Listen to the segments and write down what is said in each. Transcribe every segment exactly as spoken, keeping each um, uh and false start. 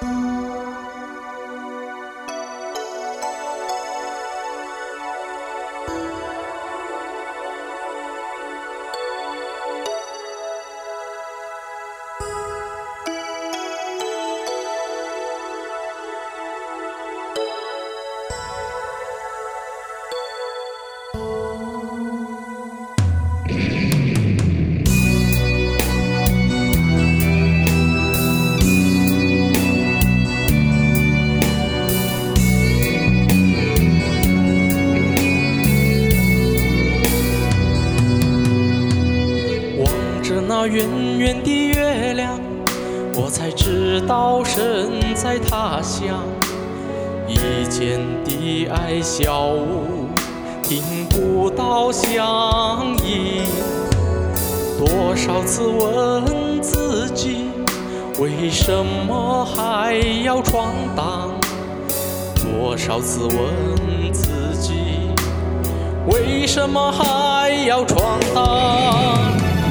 那圆圆的月亮，我才知道身在他乡。一见的爱笑舞，听不到乡音。多少次问自己，为什么还要闯荡？多少次问自己，为什么还要闯荡？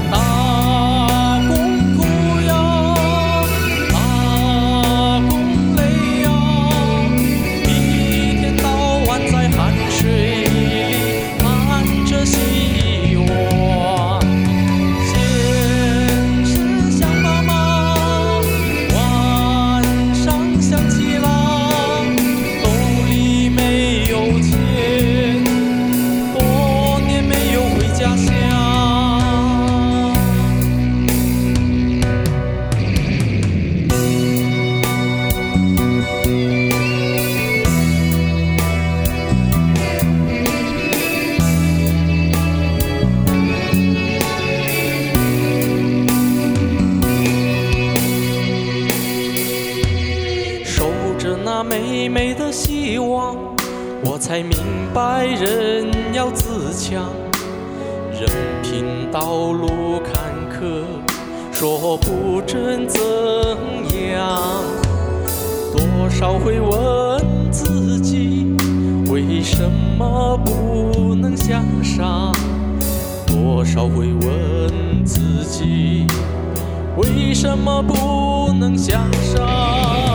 那美美的希望，我才明白人要自强。任凭道路坎坷，说不准怎样。多少回问自己，为什么不能向上？多少回问自己，为什么不能向上？